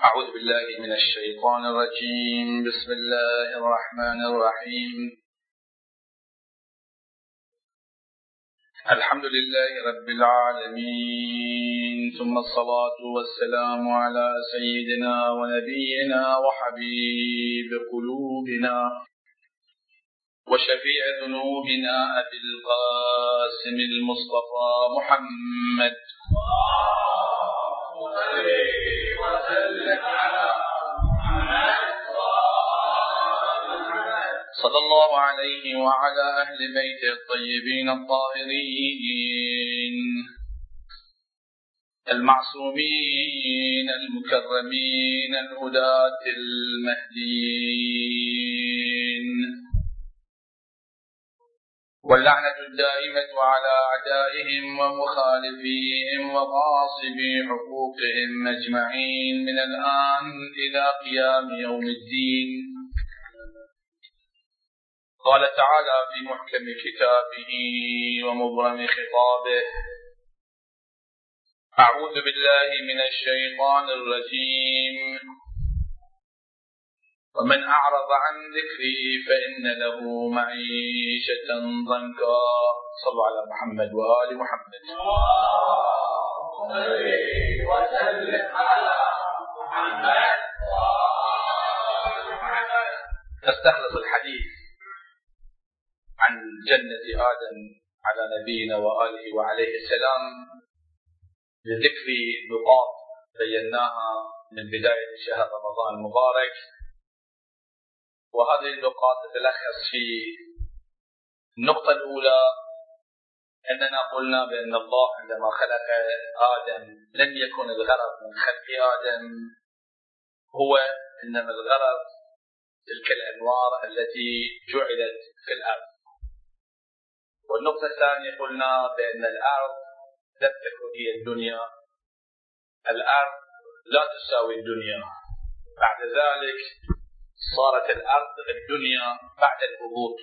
أعوذ بالله من الشيطان الرجيم. بسم الله الرحمن الرحيم. الحمد لله رب العالمين، ثم الصلاة والسلام على سيدنا ونبينا وحبيب قلوبنا وشفيع ذنوبنا أبي القاسم المصطفى محمد صلى الله عليه وعلى أهل بيته الطيبين الطاهرين المعصومين المكرمين الهداة المهديين، واللعنة الدائمة على أعدائهم ومخالفيهم وغاصبي حقوقهم أجمعين من الآن إلى قيام يوم الدين. قال تعالى في محكم كتابه ومبرم خطابه: أعوذ بالله من الشيطان الرجيم، ومن أعرض عن ذكري فإن له معيشة ضنكا. صلوا على محمد وآل محمد. نستخلص الحديث عن جنة آدم على نبينا وآله وعليه السلام لذكر نقاط بيناها من بداية شهر رمضان المبارك، وهذه النقاط تتلخص في النقطة الأولى أننا قلنا بأن الله عندما خلق آدم لم يكن الغرض من خلق آدم هو إنما الغرض تلك الأنوار التي جعلت في الأرض. والنقطة الثانية قلنا بأن الأرض لم تكن هي الدنيا، الأرض لا تساوي الدنيا، بعد ذلك صارت الأرض الدنيا بعد الهبوط.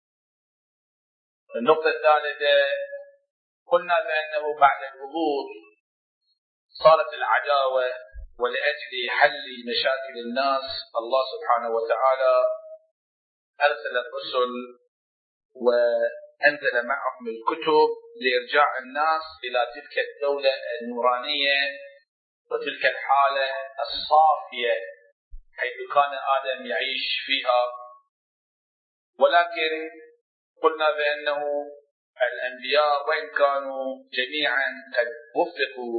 النقطة الثالثة قلنا بأنه بعد الهبوط صارت العداوة، ولأجل حل مشاكل الناس الله سبحانه وتعالى أرسل الرسل وأنزل معهم الكتب لإرجاع الناس إلى تلك الدولة النورانية وتلك الحالة الصافية حيث كان آدم يعيش فيها. ولكن قلنا بأنه الأنبياء وإن كانوا جميعا قد وفقوا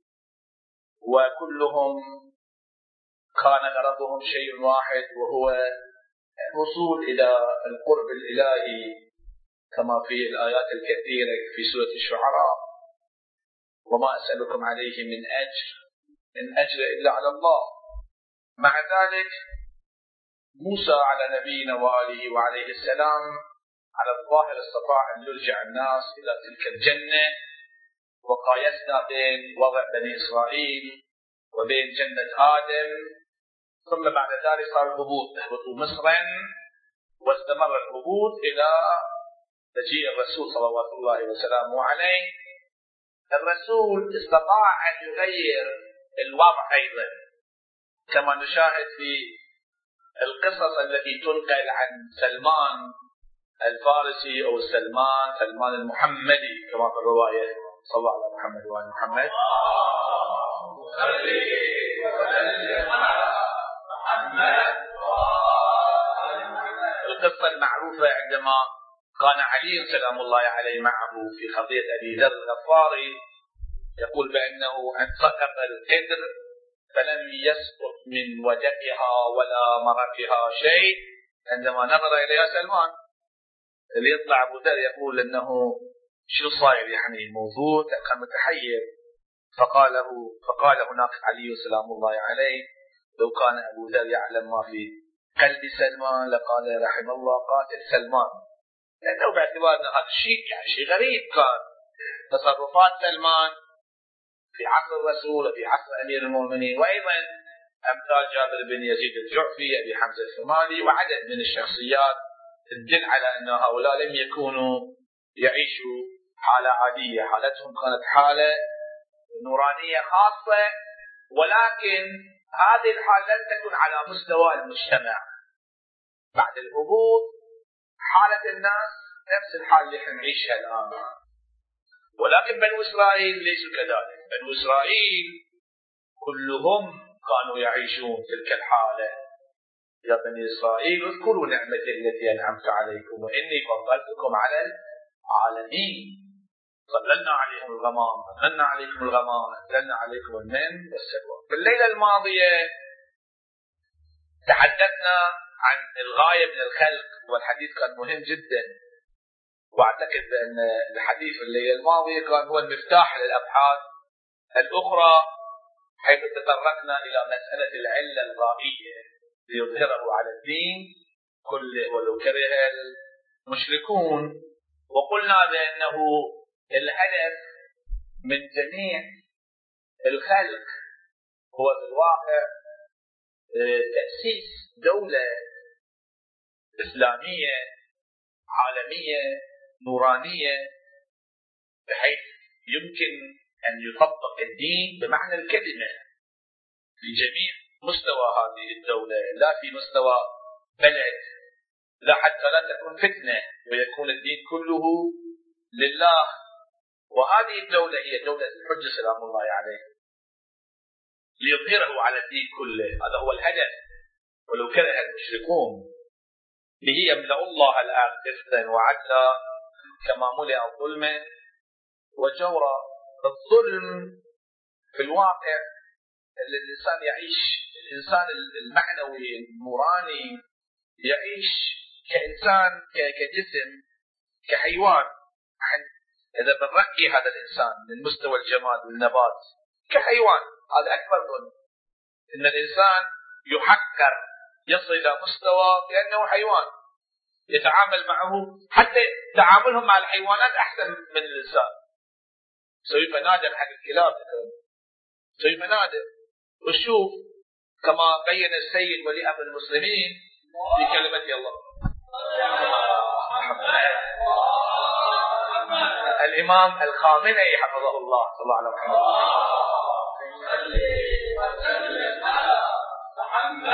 وكلهم كان غرضهم شيء واحد، وهو الوصول إلى القرب الإلهي كما في الآيات الكثيرة في سورة الشعراء: وما أسألكم عليه من أجر إلا على الله. مع ذلك موسى على نبينا وآله وعليه السلام على الظاهر استطاع أن يرجع الناس إلى تلك الجنة، وقايسنا بين وضع بني إسرائيل وبين جنة آدم، ثم بعد ذلك صار الهبوط، اهبطوا مصرا، واستمر الهبوط إلى مجيء الرسول صلوات الله وسلامه عليه. الرسول استطاع أن يغير الوضع أيضا، كما نشاهد في القصص التي تنقل عن سلمان الفارسي أو سلمان المحمدي كما في الرواية. صلى الله على محمد وآل محمد. القصة المعروفة عندما كان علي سلام الله عليه معه في قضية أبي ذر الغفاري، يقول بأنه انسقط القدر فلم يسقط من وجهها ولا مرقها شيء عندما نظر إليها سلمان. اللي يطلع أبو ذر يقول أنه شو صاير، يعني موجود، كان متحير. فقال هناك علي سلام الله عليه: لو كان أبو ذر يعلم ما في قلب سلمان لقال رحم الله قاتل سلمان، لأنه باعتبار أن هذا الشيء يعني شيء غريب، كان تصرفات سلمان في عصر الرسول وفي عصر أمير المؤمنين، وأيضا أمثال جابر بن يزيد الجعفي، أبي حمزة الثمالي، وعدد من الشخصيات تدل على أن هؤلاء لم يكونوا يعيشوا حالة عادية، حالتهم كانت حالة نورانية خاصة. ولكن هذه الحال لن تكون على مستوى المجتمع. بعد الهبوط حالة الناس نفس الحال اللي احنا نعيشها الآن، ولكن بنو إسرائيل ليسوا كذلك. بنو إسرائيل كلهم كانوا يعيشون تلك الحالة. يا بني إسرائيل اذكروا نعمتي التي أنعمت عليكم وإني فضلتكم على العالمين. ظللنا عليكم الغمام، أنزلنا عليكم الغمام، أنزلنا عليكم المن والسلوى. في الليلة الماضية تحدثنا عن الغاية من الخلق، والحديث كان مهم جدا، واعتقد أن الحديث الليلة الماضية كان هو المفتاح للأبحاث الأخرى، حيث تطرقنا إلى مسألة العلة الغائية ليظهره على الدين كله ولو كره المشركون. وقلنا بأنه الهدف من جميع الخلق هو في الواقع تأسيس دولة إسلامية عالمية نورانية، بحيث يمكن أن يطبق الدين بمعنى الكلمة في جميع مستوى هذه الدولة، لا في مستوى بلد، لا حتى لا تكون فتنة ويكون الدين كله لله. وهذه الدولة هي دولة الحجة سلام الله عليه، ليظهره على الدين كله. هذا هو الهدف ولو كره المشركون. به يملأ الله الأرض قسطا وعدلا كما ملئ ظلما وجورا. الظلم في الواقع الإنسان يعيش، الإنسان المعنوي النوراني يعيش كإنسان، كجسم، كحيوان. إذا بنرقي هذا الإنسان من مستوى الجماد والنبات كحيوان، هذا أكبر ظلم. إن الإنسان يحقر، يصل إلى مستوى كأنه حيوان، يتعامل معه، حتى تعاملهم مع الحيوانات أحسن من الإنسان. سوي فنادق حق الكلاب، سوي فنادق. وشوف كما بين السيد ولي أمر المسلمين في كلمة الله الإمام الخامنئي حفظه الله صلى الله عليه وسلم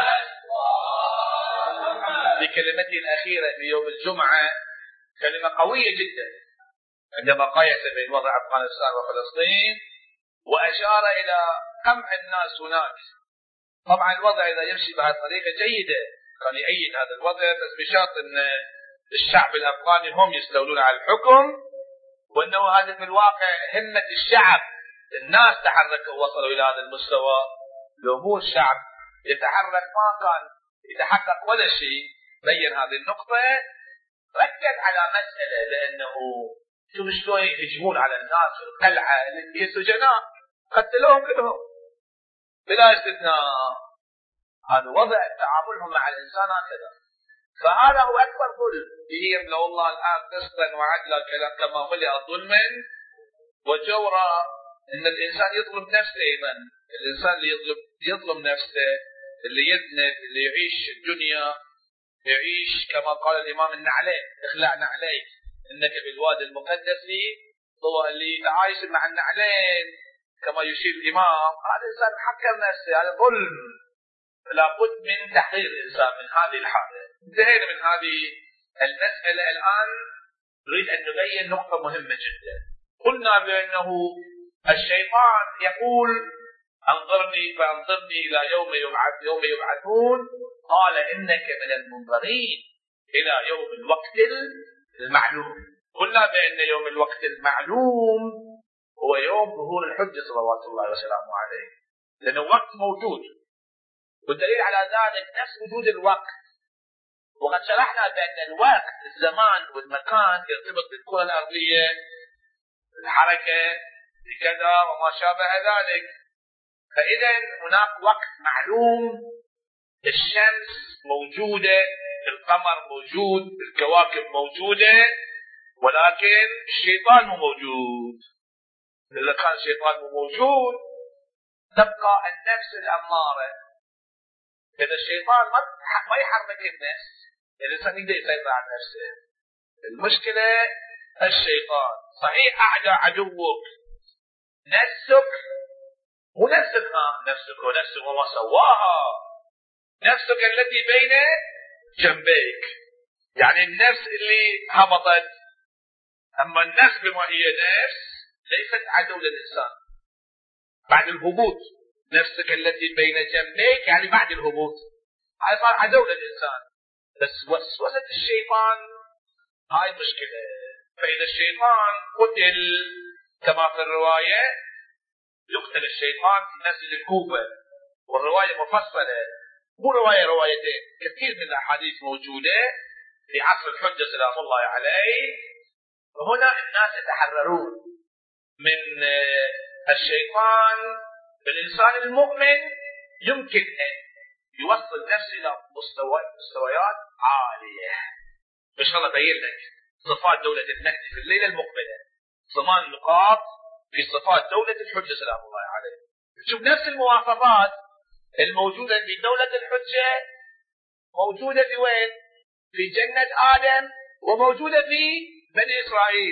في كلمته الأخيرة في يوم الجمعة، كلمة قوية جدا، عندما قايس بين وضع أفغانستان وفلسطين وأشار إلى قمع الناس هناك. طبعا الوضع إذا يمشي بهالطريقة جيدة كان يأيد هذا الوضع، بس بشرط أن الشعب الأفغاني هم يستولون على الحكم، وأنه هذا في الواقع همة الشعب، الناس تحركوا ووصلوا إلى هذا المستوى. لو مو الشعب يتحرك ما كان يتحقق ولا شيء. بين هذه النقطة، ركز على مسألة، لأنه شوف شلون يهجمون على الناس في القلعة اللي هي سجناء، قتلوهم كلهم بلا استثناء. هذا وضع تعاملهم مع الإنسان هكذا. فهذا هو أكبر ظلم. به يملأ الله الآن قسطا وعدلا كما ملئ ظلما وجورا. إن الإنسان يظلم نفسه أيضا، الإنسان اللي يظلم نفسه، اللي يذنب، اللي يعيش الدنيا، يعيش كما قال الإمام النعلين: اخلع نعليك إنك بالوادي المقدس طوى، اللي يتعايش مع النعلين كما يشير الإمام، هذا الإنسان حكر نفسه، هذا ظلم. لابد من تحرير الإنسان من هذه الحالة. انتهينا من هذه المسألة. الآن نريد أن نبين نقطة مهمة جدا. قلنا بأنه الشيطان يقول: فأنظرني إلى يوم يبعثون، قال إنك من المنظرين إلى يوم الوقت المعلوم. قلنا بأن يوم الوقت المعلوم هو يوم ظهور الحجة صلوات الله وسلامه عليه، لأنه وقت موجود، والدليل على ذلك نفس وجود الوقت. وقد شرحنا بأن الوقت، الزمان والمكان يرتبط بالكرة الأرضية، الحركة بكذا وما شابه ذلك. فإذا هناك وقت معلوم، الشمس موجودة، القمر موجود، الكواكب موجودة، ولكن الشيطان مو موجود. إذا كان الشيطان مو موجود تبقى النفس الأمارة. إذا الشيطان ما يحرك النفس، الإنسان يقدر يسيطر على نفسه. المشكلة الشيطان. صحيح أعدى عدوك نفسك مو نفسك نفسك وما سواها، نفسك التي بين جنبيك، يعني النفس اللي هبطت. أما النفس بما هي نفس ليست عدو للإنسان بعد الهبوط، نفسك التي بين جنبيك يعني بعد الهبوط هاي صار عدو للإنسان. بس وسوسة الشيطان هاي مشكلة. فإذا الشيطان قتل كما في الرواية، يقتل الشيطان في مسجد الكوفة، والرواية مفصلة، مو روايتين، كثير من الأحاديث موجودة في عصر الحجة سلام الله عليه. وهنا الناس يتحررون من الشيطان. بالإنسان المؤمن يمكن أن يوصل نفسه إلى مستويات عالية. إن شاء الله بين لك صفات دولة المهدي في الليلة المقبلة، 8 نقاط في صفات دولة الحجة سلام الله عليه. شوف نفس المواصفات الموجودة في دولة الحجة موجودة في وين؟ في جنة آدم، وموجودة في بني إسرائيل.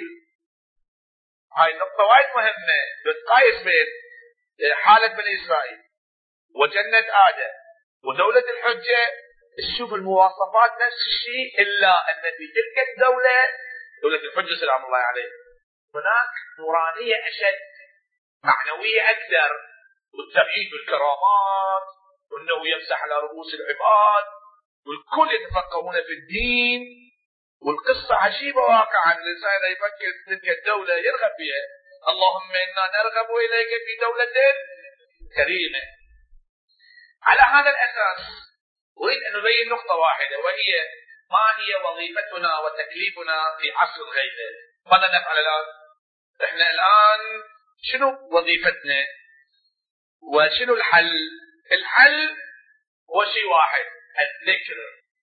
هاي نقطة وايد مهمة، بتقايس بين حالة بني إسرائيل وجنة آدم ودولة الحجة. تشوف المواصفات نفس الشيء، إلا أن في تلك الدولة دولة الحجة سلام الله عليه هناك نورانية أشد، معنوية أكثر، والتأييد بالكرامات، وأنه يمسح على رؤوس العباد، والكل يتفقهون في الدين. والقصة عجيبة واقعا، الإنسان يفكر في تلك الدولة يرغب بها. اللهم إنا نرغب إليك في دولة كريمة. على هذا الأساس أريد أن نبين نقطة واحدة، وهي ما هي وظيفتنا وتكليفنا في عصر الغيبة. ماذا نفعل الآن؟ إحنا الآن شنو وظيفتنا وشنو الحل؟ الحل هو شيء واحد، الذكر.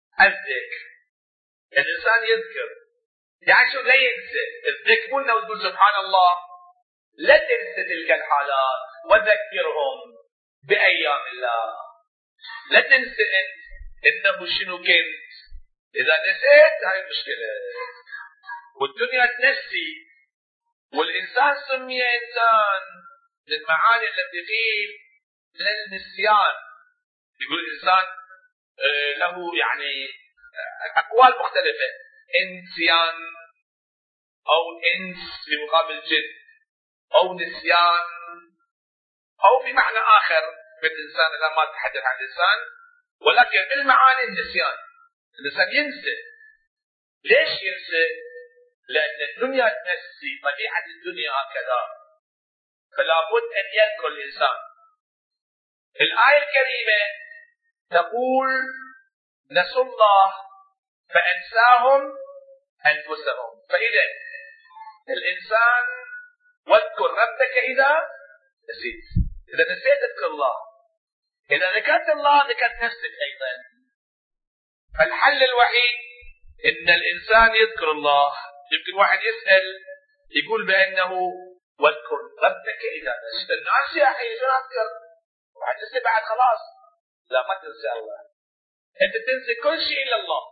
الإنسان يذكر، يعني شو؟ لا ينسى. الذكر مو انه تقول سبحان الله، لا تنسى تلك الحالات، وذكرهم بأيام الله. لا تنسى انه شنو كنت. اذا نسيت هاي مشكلة، والدنيا تنسي. والإنسان سمي إنسان للمعاني التي فيه من النسيان. يقول الإنسان له يعني أقوال مختلفة، انسيان أو انس في مقابل جن، أو نسيان، أو في معنى آخر بالإنسان. أنا ما أتحدث عن الإنسان، ولكن بالمعاني النسيان. الإنسان ينسى. ليش ينسى؟ لأن الدنيا تنسي، طبيعة الدنيا هكذا، فلا بد أن يذكر الإنسان. الآية الكريمة تقول نسوا الله فأنساهم أنفسهم. فإذا الإنسان واذكر ربك إذا نسيت. إذا نسيت اذكر الله، إذا ذكرت الله ذكرت نفسك أيضا. فالحل الوحيد إن الإنسان يذكر الله. يمكن واحد يسأل يقول بأنه واذكر ربك إذا نسيت. الناس يا أخي شو أذكر؟ واحد يسأل بعد خلاص. لا، ما تنسى الله. أنت تنسى كل شيء إلا الله.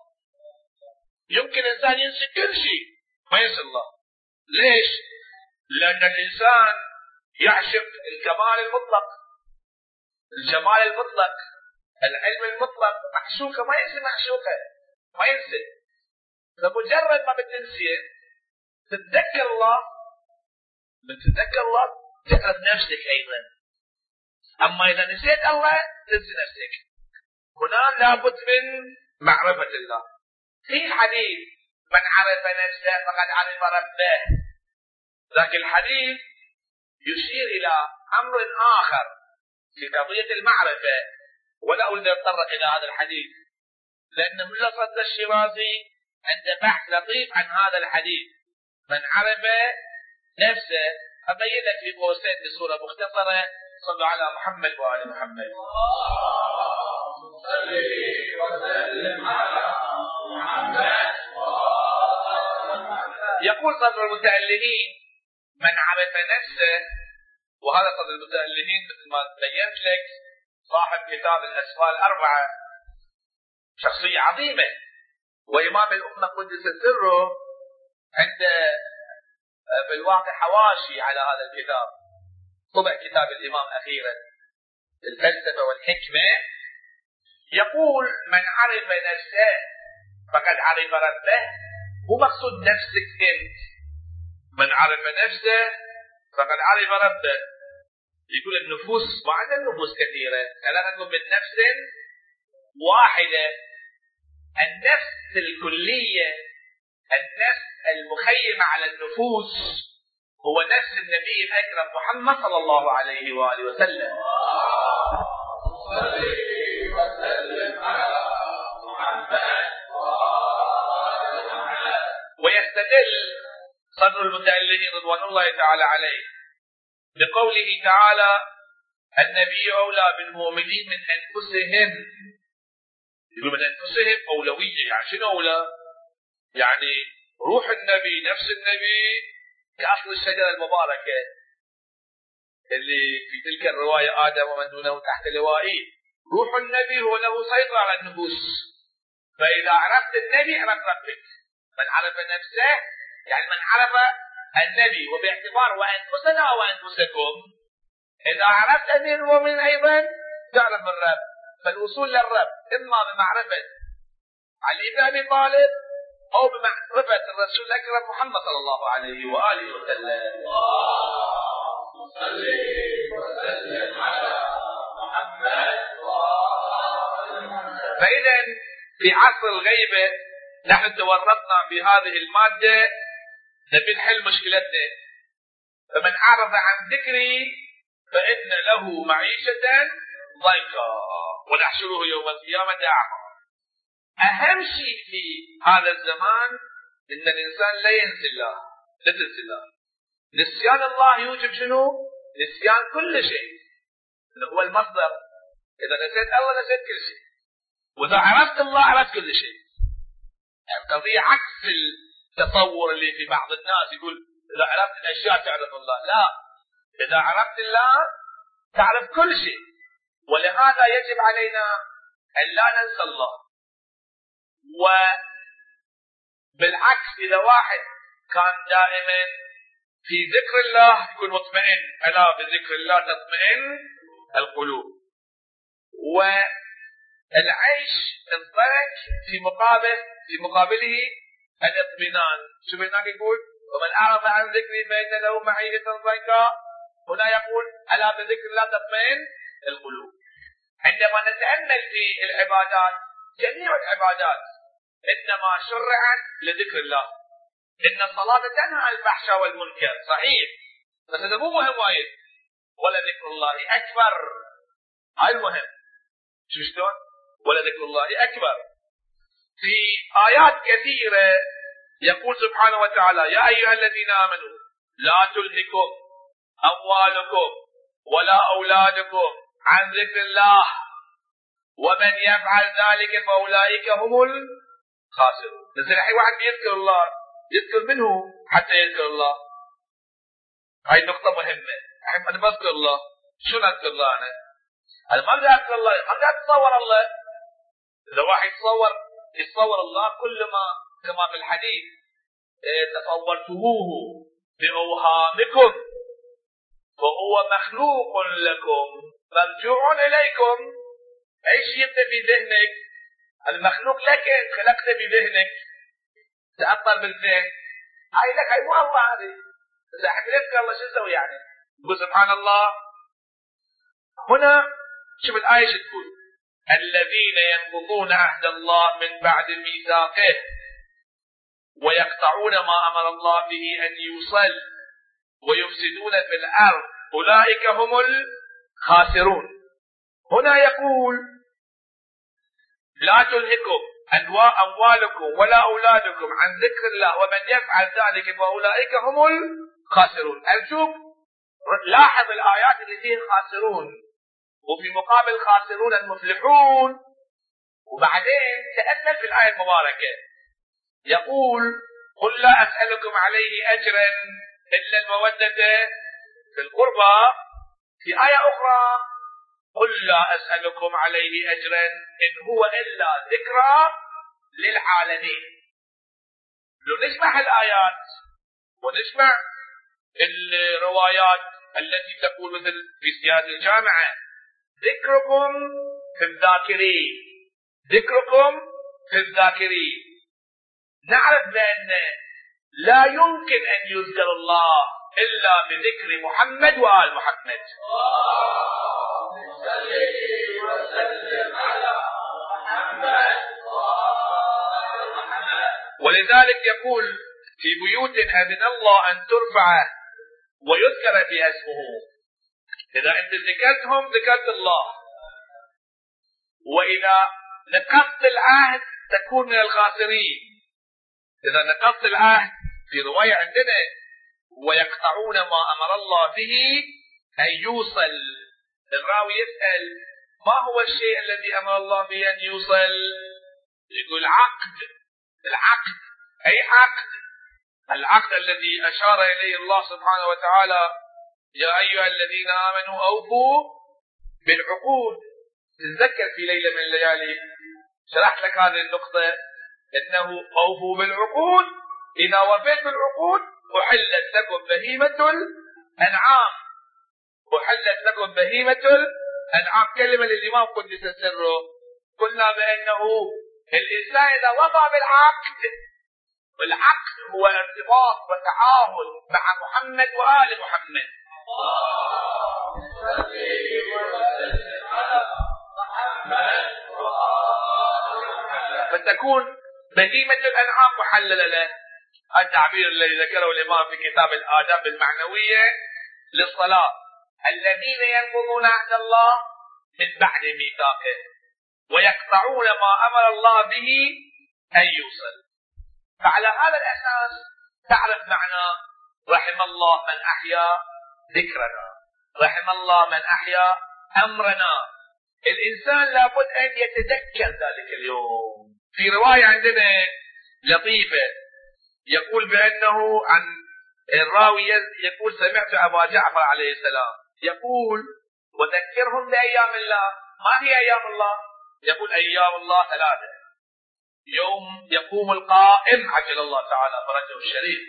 يمكن الإنسان ينسى كل شيء ما ينسى الله. ليش؟ لأن الإنسان يعشق الكمال المطلق، الجمال المطلق، العلم المطلق. معشوقه ما ينسى، معشوقه ما ينسى. فمجرد ما بتنسي تتذكر الله، بتتذكر الله تعرف نفسك أيضا. أما إذا نسيت الله تنسي نفسك. هنا لابد من معرفة الله. في حديث من عرف نفسه فقد عرف ربه. لكن الحديث يشير إلى أمر آخر في قضية المعرفة، ولا أريد أن أتطرق إلى هذا الحديث، لأن ملا صدر الشيرازي عنده بحث لطيف عن هذا الحديث. من عرف نفسه، أبين لك في قوسين بصورة مختصرة. صلوا على محمد وآل محمد. صلي وسلم على محمد. يقول صدر المتألهين من عرف نفسه، وهذا صدر المتألهين مثل ما بينت لك صاحب كتاب الأسماء الأربعة، شخصية عظيمة وإمام الأمة قدس سره. عنده بالواقع حواشي على هذا الكتاب، طبع كتاب الإمام أخيرا الفلسفة والحكمة، يقول من عرف نفسه فقد عرف ربه. مو مقصود نفسك انت، من عرف نفسه فقد عرف ربه. يقول النفوس، ما عندنا نفوس كثيرة، خلقكم من نفس واحدة. النفس الكلية، النفس المخيمة على النفوس، هو نفس النبي الأكرم محمد صلى الله عليه وآله وسلم. ويستدل صدر المتألهين رضوان الله تعالى عليه بقوله تعالى النبي أولى بالمؤمنين من أنفسهم. يقول من أنفسهم أولوية، يعني شنو أولى؟ يعني روح النبي، نفس النبي كأصل الشجرة المباركة اللي في تلك الرواية آدم ومن دونه تحت لوائه. روح النبي هو له سيطرة على النفوس، فإذا عرفت النبي عرفت ربك. من عرف نفسه يعني من عرف النبي، وباعتبار وأنفسنا وأنفسكم. إذا عرفت أمير المؤمنين أيضا تعرف الرب. فالوصول للرب إما بمعرفة علي بن أبي طالب أو بمعرفة الرسول الأكرم محمد صلى الله عليه وآله وسلم. اللهم صل وسلم على محمد. فإذا في عصر الغيبة نحن تورطنا بهذه المادة نبي نحل مشكلتنا. فمن أعرض عن ذكري فإن له معيشة ضيقا ونحشره يوم القيامة أعمى. أهم شيء في هذا الزمان إن الإنسان لا ينسى الله، لا تنسى الله. نسيان الله يوجب شنو؟ نسيان كل شيء، اللي هو المصدر. إذا نسيت الله نسيت كل شيء، وإذا عرفت الله عرفت كل شيء. يعني قضية عكس التصور اللي في بعض الناس يقول إذا عرفت الأشياء تعرف الله. لا، إذا عرفت الله تعرف كل شيء. ولهذا يجب علينا أن لا ننسى الله. وبالعكس إذا واحد كان دائما في ذكر الله يكون مطمئن. ألا بذكر الله تطمئن القلوب. والعيش الضيق في مقابله الاطمئنان. شوف هناك يقول ومن أعرض عن ذكري فإن له معيشة ضيقا. هنا يقول ألا بذكر الله تطمئن القلوب. عندما نتأمل في العبادات، جميع العبادات إنما شرعت لذكر الله. إن الصلاة تنهى عن الفحشاء والمنكر، صحيح، بس هذا مو مهم وايد. ولا ذكر الله أكبر، هاي المهم. شو شلون؟ ولا ذكر الله أكبر. في آيات كثيرة يقول سبحانه وتعالى يا أيها الذين آمنوا لا تلهكم أموالكم ولا أولادكم عن ذكر الله ومن يفعل ذلك فأولئك هم الخاسرون. نزل الحين واحد بيذكر الله، يذكر منه حتى يذكر الله. هاي نقطة مهمة. الحين أنا بذكر الله، شو أذكر الله أنا؟ أنا ما بدي أذكر الله، ما بدي أتصور الله. إذا واحد يتصور الله كلما كما في الحديث تصورتموه بأوهامكم فهو مخلوق لكم مرجوع إليكم. أي شيء يبدأ في ذهنك المخلوق لك، أنت خلقته بذهنك، تأثر بالذهن، هاي لك، هاي مو الله. هذه إذا حد يذكر الله شو يسوي يعني؟ يقول سبحان الله. هنا شوف الآية شو تقول الذين ينقضون عهد الله من بعد ميثاقه ويقطعون ما أمر الله به أن يوصل ويفسدون في الأرض أولئك هم الخاسرون. هنا يقول لا تلهكم أموالكم ولا أولادكم عن ذكر الله ومن يفعل ذلك فأولئك هم الخاسرون. أرجوك لاحظ الآيات اللي فيها خاسرون، وفي مقابل خاسرون المفلحون. وبعدين تأمل في الآية المباركة يقول قل لا أسألكم عليه أجرا إلا المودة في القربى. في آية أخرى قل لا أسألكم عليه أجرا إن هو إلا ذكرى للعالمين. لو نسمع الآيات ونسمع الروايات التي تقول مثل في سياسة الجامعة: ذكركم في الذاكرين، ذكركم في الذاكرين. نعرف بأن لا يمكن أن يذكر الله إلا بذكر محمد وآل محمد. ولذلك يقول: في بيوت أذن الله أن ترفع ويذكر فيها اسمه. إذا أنت ذكرتهم ذكرت الله، وإذا نقضت العهد تكون من الخاسرين. إذا نقضت العهد، في رواية عندنا: ويقطعون ما أمر الله به أن يوصل. الراوي يسأل: ما هو الشيء الذي أمر الله به أن يوصل؟ يقول: عقد. العقد أي عقد؟ العقد الذي أشار إليه الله سبحانه وتعالى: يا أيها الذين آمنوا أوفوا بالعقود. تتذكر في ليلة من الليالي شرحت لك هذه النقطة، إنه أوفوا بالعقود، إذا وفيت بالعقود أحلت لكم بهيمة الأنعام. أحلت لكم بهيمة الأنعام. كلمة للإمام قدس سره. قلنا بأنه الإنسان إذا وفى بالعقد، والعقد هو ارتباط وتعاهد مع محمد وآل محمد. فتكون بهيمة الأنعام محللة له. التعبير الذي ذكره الإمام في كتاب الآداب المعنوية للصلاة: الذين ينقضون عهد الله من بعد ميثاقه ويقطعون ما أمر الله به أن يوصل. فعلى هذا الأساس تعرف معنى رحم الله من أحيا ذكرنا، رحم الله من أحيا أمرنا. الإنسان لابد أن يتذكر ذلك اليوم. في رواية عندنا لطيفة يقول بأنه عن الراوي يقول: سمعت أبا جعفر عليه السلام يقول: وذكرهم بأيام الله. ما هي أيام الله؟ يقول: أيام الله ثلاثة: يوم يقوم القائم عجل الله تعالى فرجه الشريف،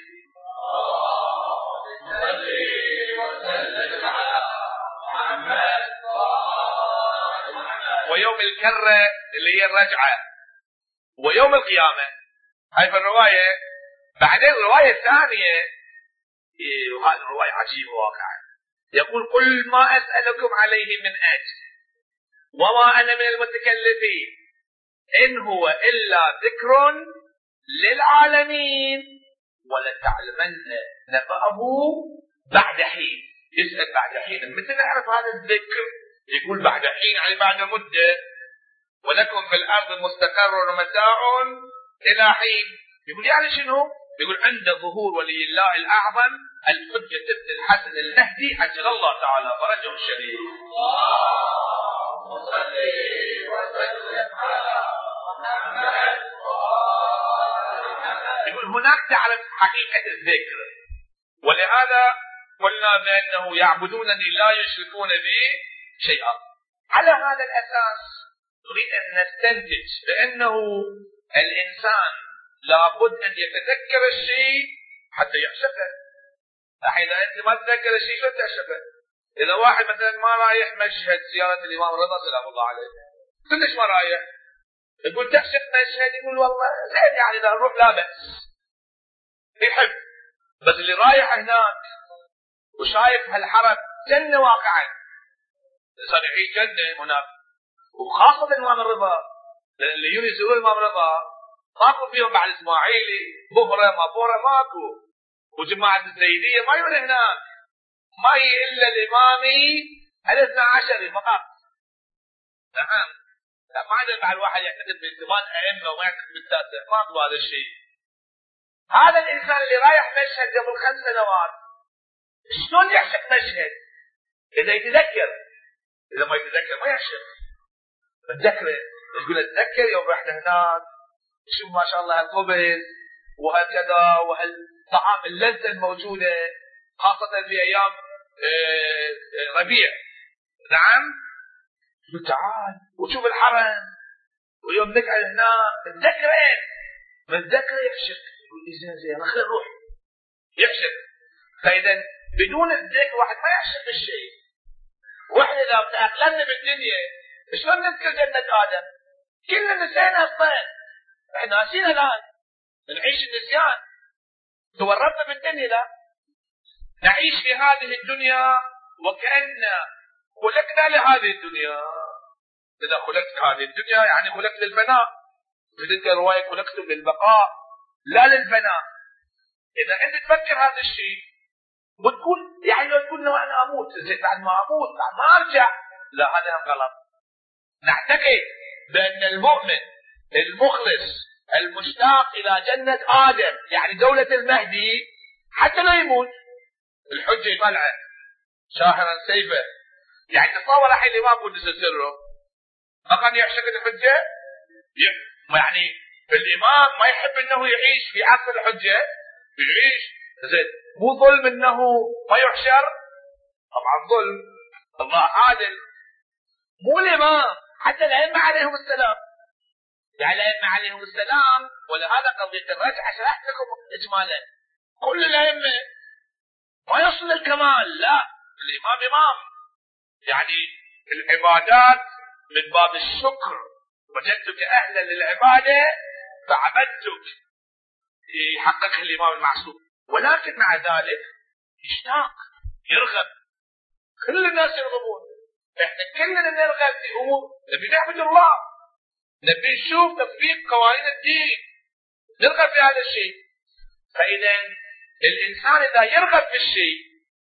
ويوم الكرة اللي هي الرجعة، ويوم القيامة. هاي في الرواية. بعدين الرواية الثانية، وهذه الرواية عجيبة واقعا، يقول: قل ما أسألكم عليه من أجر وما أنا من المتكلفين إن هو إلا ذكر للعالمين ولتعلمن نبأه بعد حين. يسأل بعد حين، متى نعرف هذا الذكر؟ يقول بعد حين يعني بعد مدة. ولكم في الأرض مستقر ومتاع إلى حين. يقول يعني شنو؟ يقول: عند ظهور ولي الله الأعظم الحجة ابن الحسن المهدي عجل الله تعالى فرجه الشريف. يقول هناك تعرف حقيقة الذكر. ولهذا قلنا بأنه يعبدونني لا يشركون بي شيئا. على هذا الأساس نريد أن نستنتج بأنه الإنسان لابد أن يتذكر الشيء حتى يعشقه. إذا أنت ما تذكر الشيء شو تعشقه؟ إذا واحد مثلا ما رايح مشهد زيارة الإمام الرضا سلام الله عليه، كلش ما رايح، يقول تعشق مشهد، يقول والله زين يعني إذا نروح لا بأس، يحب. بس اللي رايح هناك وشايف هالحرم جنة واقعا، الإنسان يعيش جنة هناك. وخاصة الإمام الرضا، لأن اللي يجون يزورون الإمام الرضا ماكو فيهم بعد إسماعيلي بهرة ما بهرة ماكو، وجماعة الزيدية ما يجون هناك، ما هي إلا الإمامي 12 فقط. نعم، ما عندنا بعد واحد يعتقد بانتماء أئمة وما يعتقد بالتاسع، ماكو هذا الشيء. هذا الإنسان اللي رايح مشهد قبل 5 سنوات شلون يعشق مشهد؟ إذا يتذكر، إذا ما يتذكر ما يعشق. تذكره، يقول اتذكر يوم رحنا هناك، شوف ما شاء الله هالخبز وهكذا وهالطعام اللذة الموجودة، خاصة في أيام ربيع. نعم، يقول تعال وشوف الحرم، ويوم نقعد هناك تذكره، من ذكره يعشق، يقول زين خلينا نروح، يعشق. فإذا بدون الذكر واحد ما يعشق الشيء. واحنا اذا تأقلمنا بالدنيا شلون نذكر جنة آدم؟ كلنا نسينا اصلا، احنا ناسين الان نعيش النسيان. تورطنا بالدنيا، لا نعيش في هذه الدنيا وكأن خلقنا لهذه الدنيا. إذا خلقت هذه الدنيا يعني خلقت للفناء، في تلك الرواية خلقتم للبقاء لا للفناء. إذا أنت تفكر هذا الشيء وتقول يعني لو تقول أنا أموت، زين بعد ما أموت بعد ما أرجع، لا هذا غلط. نعتقد بأن المؤمن المخلص المشتاق إلى جنة آدم يعني دولة المهدي حتى لا يموت الحجة يطلعه شاهرا سيفه. يعني تصور الحين الإمام قدس سره ما كان يعشق الحجة، يعني الإمام ما يحب أنه يعيش في عصر الحجة، يعيش زين. مو ظلم أنه ما يحشر، طبعا ظلم، الله عادل. مو الإمام، حتى الأئمة عليهم السلام، يعني الأئمة عليهم السلام، ولهذا قضية الرجعة شرحت لكم إجمالا. كل الأئمة ما يصل الكمال، لا الإمام إمام. يعني العبادات من باب الشكر، وجدتك أهلا للعبادة فعبدتك، يحققها الإمام المعصوم. ولكن مع ذلك يشتاق يرغب، كل الناس يرغبون، احنا كلنا نرغب في أمور، نبي نعبد الله، نبي نشوف تطبيق قوانين الدين، نرغب في هذا الشيء. فإذا الإنسان إذا يرغب في الشيء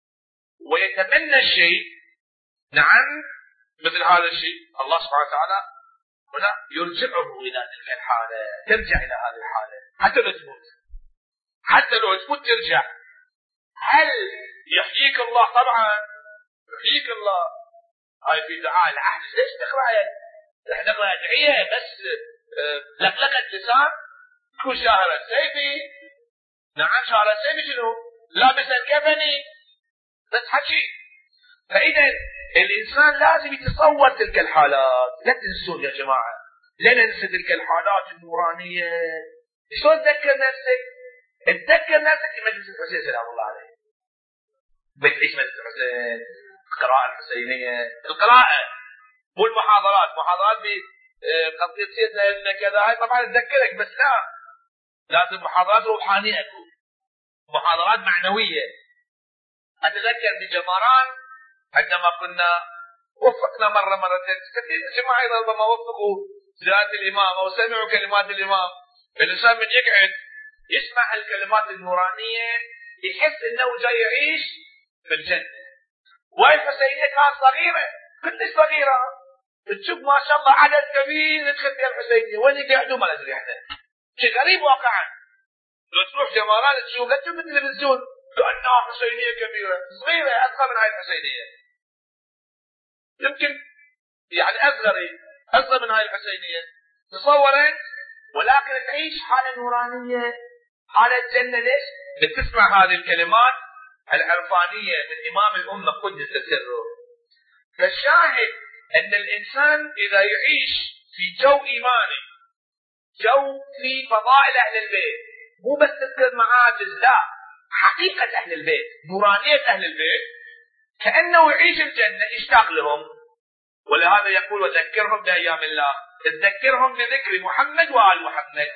ويتمنى الشيء، نعم مثل هذا الشيء الله سبحانه وتعالى هنا يرجعه إلى تلك الحالة، ترجع إلى هذه الحالة حتى لو تموت، حتى لو تموت ترجع. هل يحييك الله؟ طبعا يحييك الله. هاي في دعاء العهد، ليش تقرأ رح نقرأ أدعية بس لقلقة لسان؟ تكون شاهرة سيفي، نعم شاهرة سيفي شنو؟ لابسا كفني، بس حكي. فإذا الإنسان لازم يتصور تلك الحالات. لا تنسون يا جماعة، لا ننسى تلك الحالات النورانية. شلون تذكر نفسك؟ تذكر نفسك في مجلس الحسين سلام الله عليه، بتعيش مجلس الحسين، القراءة الحسينية، القراءة مو المحاضرات، محاضرات بقضية سيدنا إن كذا، هاي طبعا تذكرك، بس لا لازم محاضرات روحانية، محاضرات معنوية. أتذكر بجمران عندما كنا وفقنا مرتين كثير جماعة أيضا ربما وفقوا زيارة الإمام أو سمعوا كلمات الإمام. الإنسان من يقعد يسمع الكلمات النورانية يحس أنه جاي يعيش في الجنة. وهي الحسينية كانت صغيرة، كلش صغيرة، تشوف ما شاء الله عدد كبير يدخل فيها الحسينية، وين يقعدوا ما ندري احنا. شيء غريب واقعا، لو تروح جمران تشوف لا تشوف بالتلفزيون كأنها حسينية كبيرة، صغيرة أصغر من هاي الحسينية، يمكن يعني أصغر من هاي الحسينية. تصور انت، ولكن تعيش حالة نورانية، حالة جنة. ليش؟ بتسمع هذه الكلمات العرفانية من إمام الأمة قدس سره. فالشاهد أن الإنسان إذا يعيش في جو إيماني، جو في فضائل أهل البيت، مو بس تذكر معاجز، لا حقيقة أهل البيت، نورانية أهل البيت، كأنه يعيش الجنة، يشتاق لهم. ولهذا يقول وذكرهم بأيام الله، تذكرهم بذكر محمد وآل محمد.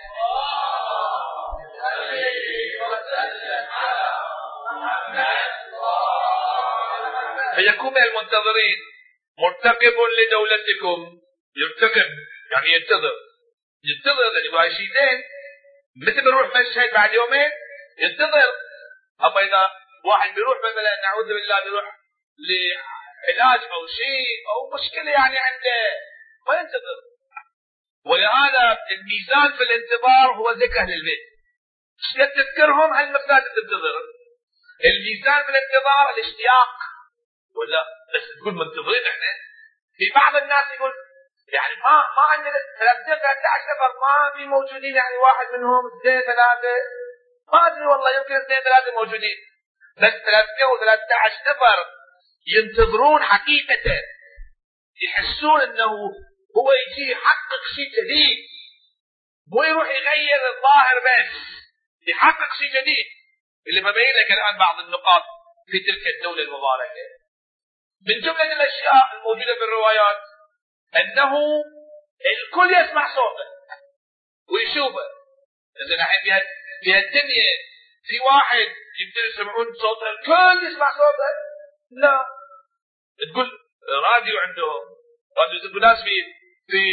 فيكون من المنتظرين مرتقب لدولتكم. يرتقب يعني ينتظر لأنه شيئين، مثل بيروح مشهد بعد يومين ينتظر. أما إذا واحد بيروح مثلا نعوذ بالله بيروح لعلاج أو شيء أو مشكلة يعني عنده ما ينتظر. ولهذا الميزان في الانتظار هو ذكر أهل البيت. شلون تذكرهم هالمقدار تنتظر. الميزان في الانتظار الاشتياق، ولا بس تقول منتظرين احنا. في بعض الناس يقول يعني ما عندنا 13 نفر ما في موجودين، يعني واحد منهم 2 3 ما ادري والله، يمكن 2 3 موجودين، بس 313 نفر ينتظرون حقيقة، يحسون انه هو يجي يحقق شيء جديد، مو يروح يغير الظاهر بس، يحقق شيء جديد. اللي ببين لك الان بعض النقاط في تلك الدولة المباركة. من جملة الأشياء الموجودة في الروايات أنه الكل يسمع صوته ويشوفه. إذا الحين في الدنيا في واحد يمكن يسمعون صوته الكل يسمع صوته؟ لا. تقول راديو عندهم، راديو تقول ناس في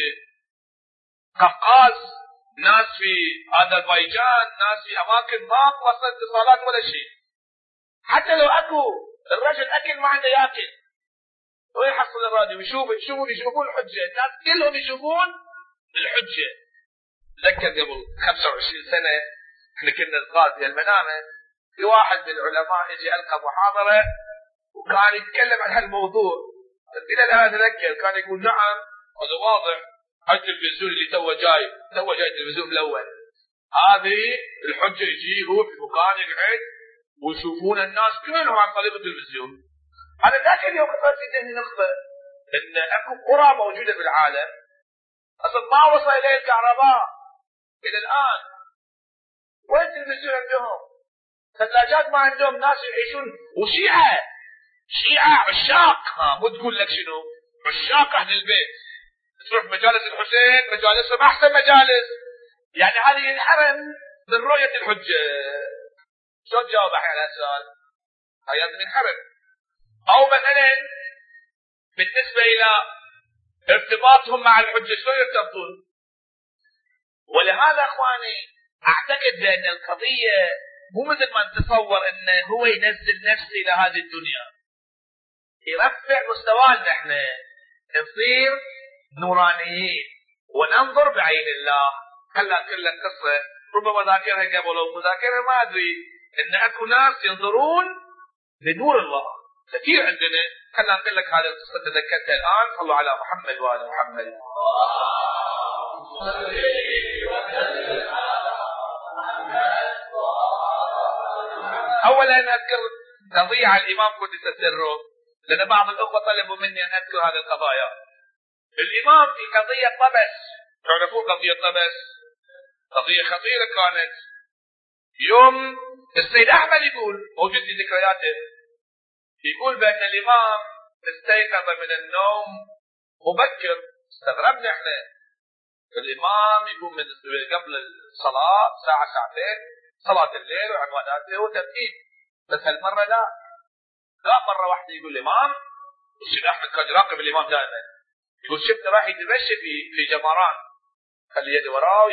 قفقاز، ناس في أذربيجان، ناس في أماكن ما وصلت اتصالات ولا شيء. حتى لو أكو الرجل أكل ما عنده يأكل ويحصل الراديو يشوفون الحجة، الناس كلهم يشوفون الحجة. تذكر قبل 25 سنة احنا كنا نقال في المنامة، في واحد من العلماء يجي ألقى محاضرة وكان يتكلم عن هالموضوع. إلى الآن أتذكر كان يقول نعم هذا واضح، التلفزيون اللي تو جاي التلفزيون الأول، هذه الحجة يجي يروح في مكان يقعد ويشوفون الناس كلهم عن طريق التلفزيون. أنا ذاك اليوم خطرت في ذهني نقطة إن أكو قرى موجودة في العالم أصلا ما وصل إليه الكهرباء إلى الآن، وين التلفزيون عندهم؟ ثلاجات ما عندهم، ناس يعيشون وشيعة عشاق. مو تقول لك شنو عشاق أهل البيت، تروح مجالس الحسين مجالسهم أحسن مجالس، يعني هذا ينحرم من رؤية الحجة. شو تجاوب على السؤال؟ هيا ينحرم. أو مثلا بالنسبة إلى ارتباطهم مع الحجة شلون يرتبطون؟ ولهذا أخواني أعتقد بأن القضية مو مثل ما نتصور أنه هو ينزل نفسه إلى هذه الدنيا، يرفع مستوانا احنا، نصير نورانيين وننظر بعين الله. هلا كل القصة ربما ذاكرها قبل أو مذاكرها ما أدري، أن أكو ناس ينظرون بنور الله كثير عندنا. خلنا نقول لك هذه القصة تذكرتها الآن. صلوا على محمد وآل محمد. أولا أذكر قضية على الإمام قدس سره، لأن بعض الأخوة طلبوا مني أن أذكر هذه القضايا. الإمام في قضية طبس، تعرفون قضية طبس؟ قضية خطيرة كانت. يوم السيد أحمد يقول موجود في ذكرياته، يقول بأن الإمام استيقظ من النوم مبكر. استغربنا احنا، الإمام يقوم من قبل الصلاة ساعة ساعتين، صلاة الليل وعباداته وترتيب. بس هالمرة لا مرة واحدة يقول الإمام، السيد أحمد كان يراقب الإمام دائما، يقول شفت راح يتمشى في جمران، خلي يده وراه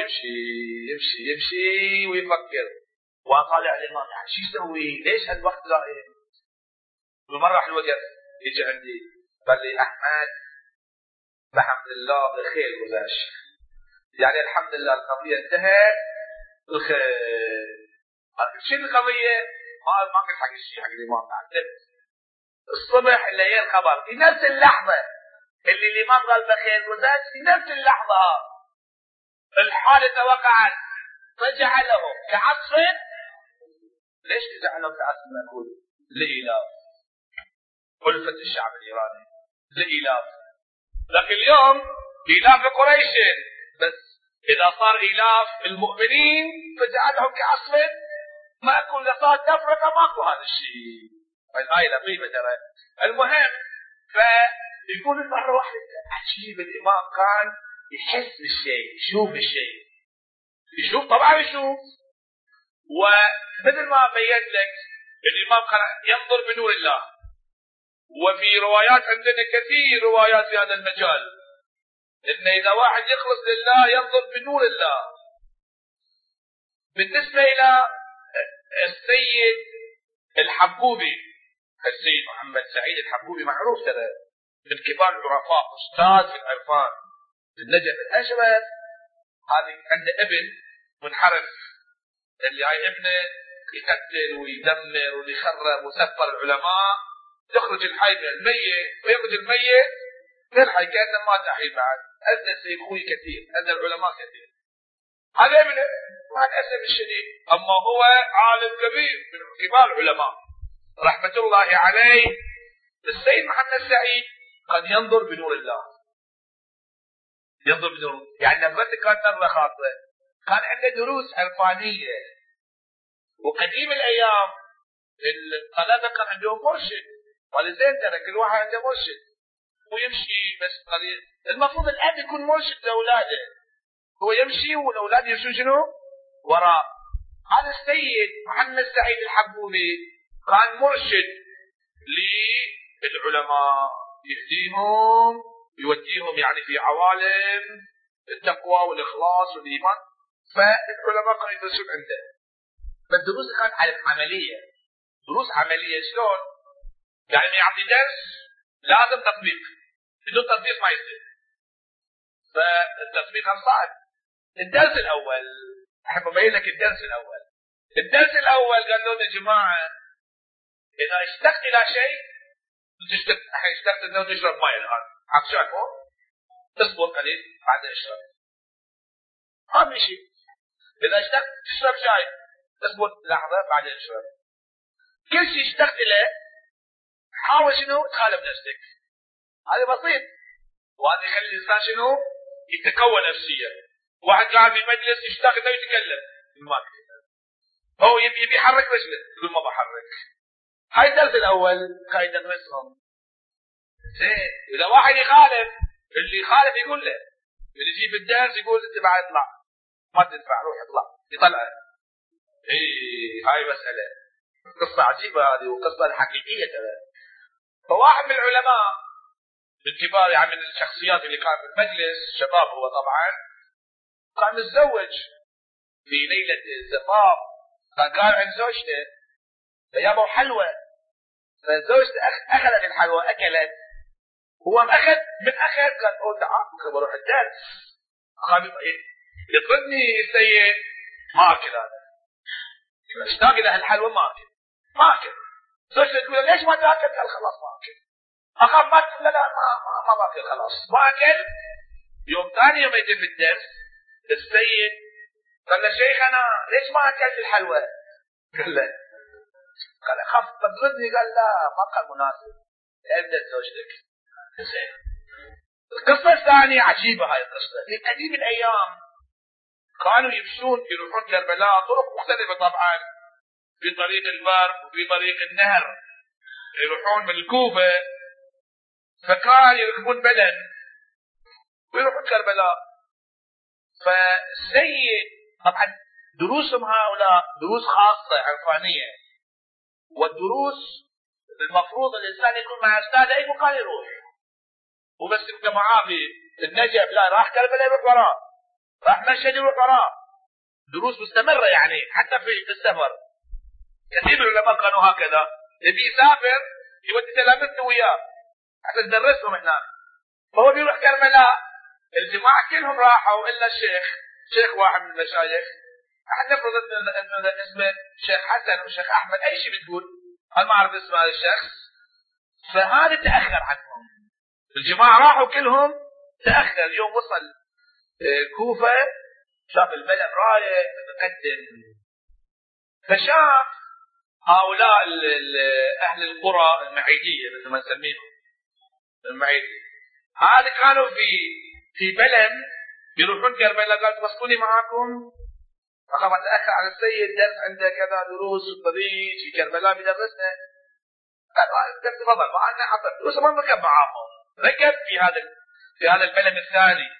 يمشي ويفكر. وطالع الإمام يعني شو يسوي؟ ليش هالوقت رايح؟ ومرة راح الوقت يجي عندي قال لي أحمد بحمد الله بخير وزاش، يعني الحمد لله القضية انتهت بالخير. شنو القضية؟ ما قلت حق الشيء حق الإمام بعد الصبح اللي الخبر في نفس اللحظة اللي الإمام قال بخير وزاش، في نفس اللحظة الحادثة وقعت فجعله كعصف. ليش تجعله كعصف مأكول؟ لإيلاف ألفة الشعب الإيراني، لإيلاف. لكن اليوم إيلاف قريش، بس إذا صار إيلاف المؤمنين فجعلهم كعصف مأكول. صار تفرقة ماكو هذا الشيء. الآية لطيفة ترى. المهم فيقول مرة واحدة عجيب، الإمام كان يحس بالشيء، يشوف الشيء، يشوف طبعا يشوف. ومثل ما بيّنت لك الإمام كان ينظر بنور الله، وفي روايات عندنا كثير روايات في هذا المجال، إن إذا واحد يخلص لله ينظر بنور الله. بالنسبة إلى السيد الحبوبي، السيد محمد سعيد الحبوبي معروف ترى من كبار العرفاء، أستاذ في العرفان في النجف الأشرف. هذه عنده ابن منحرف، اللي هاي ابنه يقتل ويدمر ويخرب وسفر العلماء، يخرج الحي من الميت ويخرج الميت من الحي كأنه ما تحي بعد. أذى سيخوي كثير، أذى العلماء كثير. هذا ابنه مع الأسف الشديد، أما هو عالم كبير من كبار العلماء رحمة الله عليه. السيد محمد سعيد قد ينظر بنور الله، ينظر بنور، يعني نظرته كانت نظرة خاصة. كان عنده دروس عرفانية، وقديم الأيام الطلبة كان عندهم مرشد، ولزين ترى كل واحد عنده مرشد ويمشي بس طريق. المفروض الأب يكون مرشد لأولاده، هو يمشي والأولاد يمشون شنو؟ وراء. هذا السيد محمد سعيد الحبوبي كان مرشد للعلماء، يهديهم يوديهم يعني في عوالم التقوى والإخلاص والإيمان، فالعلماء كانوا يدرسون عنده. فالدروس كانت عملية، دروس عملية. شلون؟ يعني يعطي درس لازم تطبيق، بدون تطبيق ما يصير. فالتطبيق صعب. الدرس الأول أحب أبين لك الدرس الأول. الدرس الأول قال لهم يا جماعة إذا اشتقت إلى شيء اشتقت إنه تشرب ماء الآن، عطشان تصبر قليل بعدين اشرب، ما في شيء. إذا اشتقت تشرب شاي تصبر لحظة بعدين اشرب. كل شيء اشتقت إليه حاول شنو تخالف نفسك. هذا بسيط، وهذا يخلي الإنسان شنو يتقوى نفسيا. واحد قاعد في مجلس يشتاق انه يتكلم ما هو يبي يحرك رجله يقول ما بحرك. هاي الدرس الاول كان يدرسهم. زين اذا واحد يخالف، اللي يخالف يقول له، اللي يجي في الدرس يقول انت بعد اطلع، ما تدفع روح اطلع، يطلعه. هاي مساله قصه عجيبه هذه، وقصه حقيقيه ترى. فواحد من العلماء من كبار يعني من الشخصيات اللي كان في المجلس، شباب هو طبعا، كان متزوج في ليلة الزفاف، فقال عند زوجته فيابوا حلوى، فزوجته أخذت الحلوى أكلت، هو من أخذ قال أوه تعال بروح الدرس، يطردني السيد ما أكل هذا، اشتاق إلى الحلوى ما أكل. زوجته تقول ليش ما تأكل؟ قال خلاص ما أكل، أخاف ما أكل. لا ما باكل خلاص ما أكل. يوم ثاني يوم يجي في الدرس السيد قال له شيخنا ليش ما أكلت الحلوى؟ قال أخاف تطردني. قال لا ما كان مناسب، ابدأ زوجتك. زين. القصة الثانية عجيبة هاي القصة. في قديم الأيام كانوا يمشون يروحون كربلاء طرق مختلفة طبعا، في طريق البر وفي طريق النهر، يروحون من الكوفة، فكان يركبون بلد ويروحون كربلاء. فالسيد طبعا دروسهم هؤلاء دروس خاصة عرفانية، والدروس المفروض الإنسان يكون مع أستاذ أي مكان يروح، وبس يبقى معاه في النجف، لا راح كربلاء يروح وراه، راح مشهد يروح وراه. دروس مستمرة يعني حتى في السفر. كثير من العلماء كانوا هكذا، يبي يسافر يودي تلامذته وياه حتى تدرسهم هناك. فهو بيروح كربلاء، الجماعة كلهم راحوا إلا شيخ واحد من المشايخ، احنا نفرض ان اسمه شيخ حسن او شيخ احمد اي شيء بتقول، انا ما اعرف اسم هذا الشخص. فهذا تاخر عنهم، الجماعه راحوا كلهم تاخر. يوم وصل كوفه شاف البلد رايح متقدم، فشاف هؤلاء اهل القرى المعيديه مثل ما نسميهم المعيديه، هذا كانوا في بلد يروحون كربلاء. قال توصلوني معاكم، أخاف أتأخر على السيد، درس عنده كذا دروس في الطريق في كربلاء بيدرسنا. قال تفضل معنا، حضر دروس ما ركب معاهم، ركب في هذا البلد الثاني.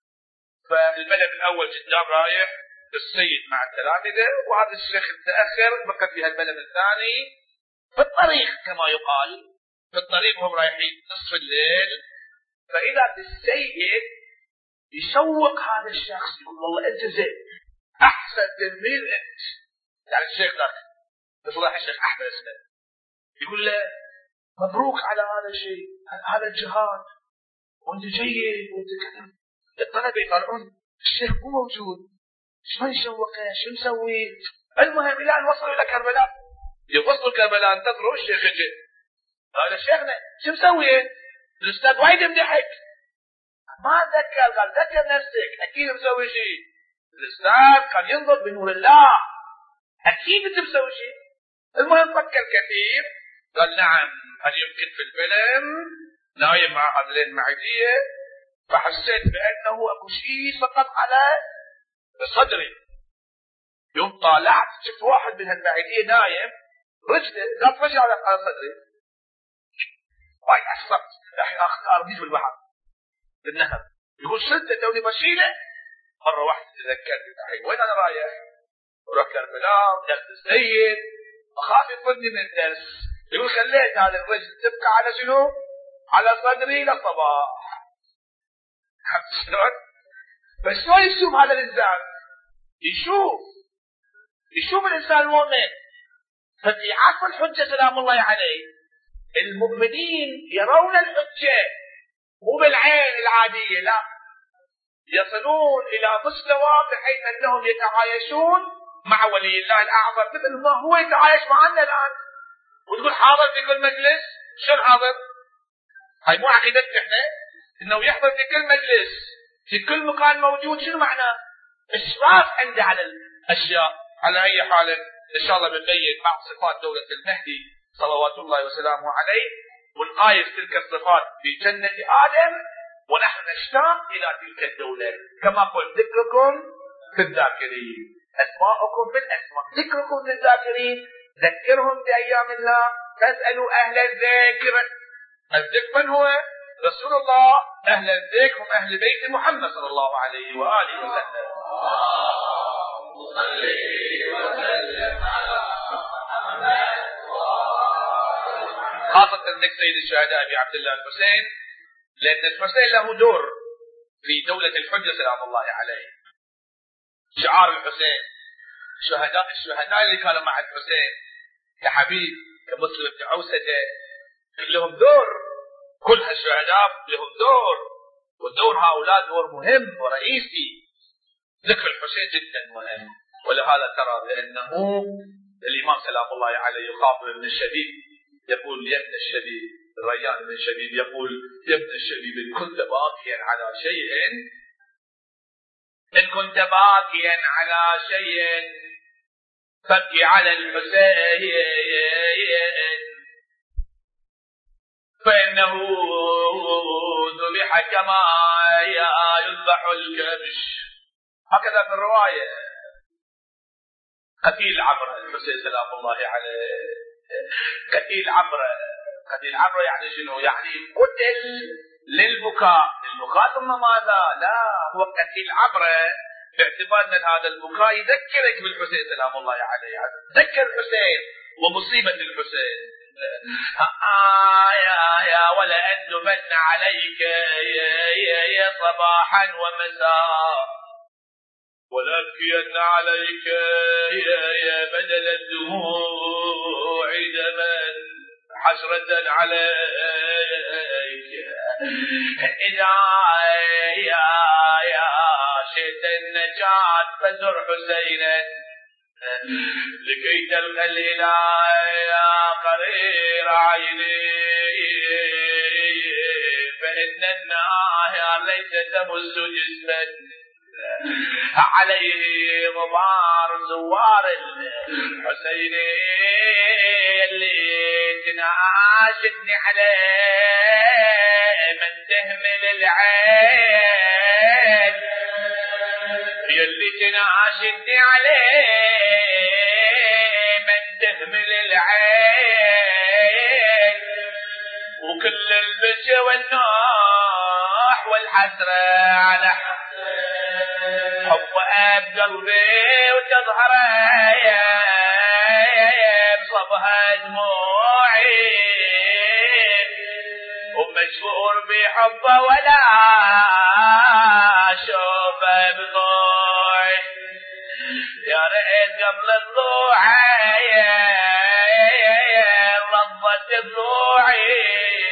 فالبلد الأول قدام رايح السيد مع التلامذة، وهذا الشيخ متأخر ركب في هالبلد الثاني. في الطريق كما يقال، في الطريق هم رايحين نصف الليل، فإذا بالسيد يشوق هذا الشخص يقول والله أنت زين، أحسن تلميذ أنت. يعني الشيخ ذاك بصراحة الشيخ أحمد اسمه، يقول له مبروك على هذا الشيء، هذا الجهاد، وأنت جيد وأنت كذا. الطلبة يطلعون الشيخ مو موجود، شلون يشوقه، شو مسوي؟ المهم إلى أن وصلوا إلى كربلاء. يوصلوا كربلاء انتظروا الشيخ يجي. قال شيخنا شو مسوي؟ الأستاذ وايد مدحك. ما ذكر، قال ذكر نفسك، أكيد مسوي شيء. الأستاذ كان ينظر بنور الله، أكيد أنت مسوي شيء. المهم فكر كثير، قال نعم هل يمكن في الفيلم نايم مع هذين المعدية، فحسيت بأنه أكو شيء سقط على صدري. يوم طالعت شفت واحد من هالمعدية نايم رجله لا تمشي على صدري. وايد عصبت الحين اختار بيت بالبحر بالنهر. يقول صدق توني بشيله. مره واحده تذكرت الحين وين انا رايح؟ اروح كربلاء درس السيد اخاف يفوتني من الدرس. يقول خليت هذا الرجل تبقى على شنو؟ على صدري للصباح. شلون؟ بس شلون يشوف هذا الانسان؟ يشوف الانسان المؤمن. ففي عصر الحجه سلام الله عليه المؤمنين يرون الحجه مو بالعين العاديه، لا، يصلون الى مستوى بحيث انهم يتعايشون مع ولي الله الاعظم مثل ما هو يتعايش معنا الان. وتقول حاضر في كل مجلس. شلون حاضر؟ هاي مو عقيدتنا احنا انه يحضر في كل مجلس في كل مكان موجود. شنو معناه؟ اشراف عنده على الاشياء. على اي حال ان شاء الله بنبين بعض صفات دولة المهدي صلوات الله وسلامه عليه ونقايس تلك الصفات في جنة آدم، ونحن نشتاق الى تلك الدولة. كما قلت ذكركم في الذاكرين، اسماءكم في الاسماء، ذكركم في الذاكرين، ذكرهم بايام الله، فاسألوا اهل الذكر. الذكر من هو؟ رسول الله. اهل الذكر هم اهل بيت محمد صلى الله عليه واله وسلم. خاصة ذكر سيد الشهداء ابي عبد الله الحسين، لان الحسين له دور في دولة الحجة سلام الله عليه. شعار الحسين، الشهداء اللي كانوا مع الحسين كحبيب كمسلم كعوسته لهم دور. كل هالشهداء لهم دور، والدور هؤلاء دور مهم ورئيسي. ذكر الحسين جدا مهم. ولهذا ترى بأنه الإمام سلام الله عليه يخاطب ابن الشبيب يقول يا ابن الشبيب، الريان بن الشبيب يقول يا ابن الشبيب إن كنت باقيا على شيء، إن كنت باقيا على شيء فابكي على الحسين فإنه ذبح كما يذبح الكبش. هكذا في الرواية. قتيل عبره الحسين سلام الله عليه، قتيل عبره يعني شنو؟ يعني قتل للبكاء ثم ماذا؟ لا، هو قتيل عبره باعتبار ان هذا البكاء يذكرك بالحسين سلام الله عليه. ذكر الحسين ومصيبة الحسين. يا ولا أندمن عليك يا صباحا ومساء ولا أبكين عليك يا بدل الدموع دما حسرة عليك. إذا يا شئت النجاة فزر حسينا لكي تلقى الإله يا قرير عيني، فإن النار ليس تمس جسما عليه غبار زوار الحسين اللي تناشدني عليه من تهمل العين، يلي تناشدني عليه من تهمل العين، وكل البكي والنوح والحسرة على حب أب قلبي وتظهر بصبها دموعي ومشهور بحبه ولا شوفه بضوعي. يا ريت قبل الضوع رضت ضوعي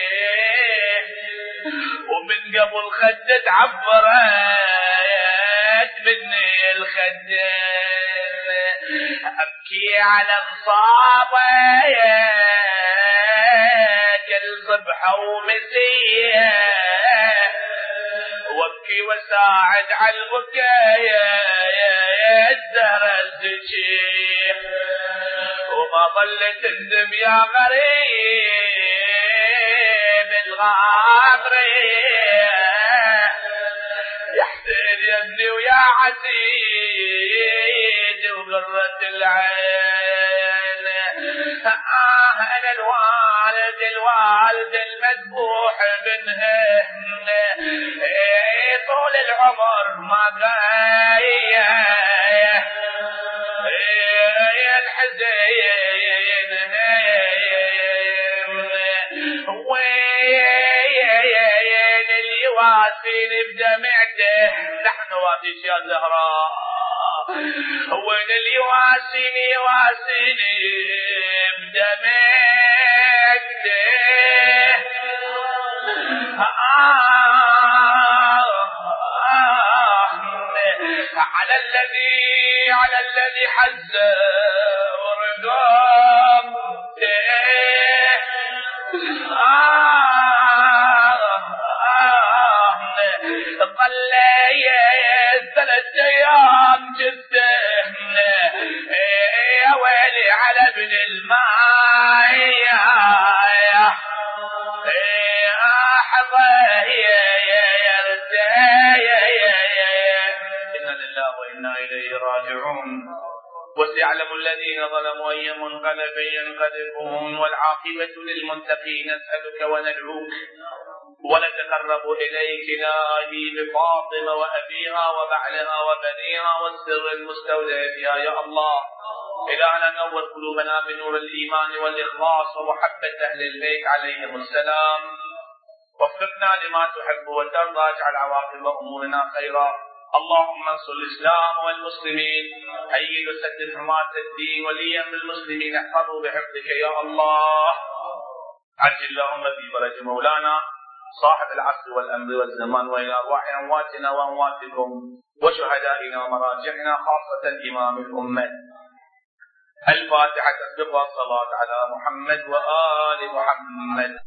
ومن قبل خدت عبرت مني الخد، أبكي على مصابة كل صبحة ومسية وابكي وساعد على البكاية الزهرة الزكية وما ظلت تندم يا غريب الغامرية يا حسين يا ابني ويا عزيز وقرة العين أنا الوالد المذبوح بنها طول العمر ما غاية الحزين وين اللي يواسيني بدمعته نحن واسيش يا زهراء وين اللي يواسيني بدمعته على الذي حز ورقبته ظل 3 أيام جده يا ويلي على ابن الماء إنا لله وإنا إليه راجعون. وسيعلم الذين ظلموا أي منقلب ينقلبون والعاقبة للمتقين. نسألك وندعوك ونتقرب إليك إلهي بفاطمة وأبيها وبعلها وبنيها والسر المستودع فيها يا الله. إلهنا نور قلوبنا بنور الإيمان والإخلاص ومحبة أهل البيت عليهم السلام. وفقنا لما تحب وترضى. اجعل عواقب أمورنا خيرا. اللهم انصر الإسلام والمسلمين. أيد وسدد حماة الدين وليا بالمسلمين. احفظوا بحفظك يا الله. عجل اللهم في فرج مولانا صاحب العصر والأمر والزمان وإلى أرواح أمواتنا وأمواتكم وشهدائنا ومراجعنا خاصة إمام الأمة. الفاتحة. الصلاة على محمد وآل محمد.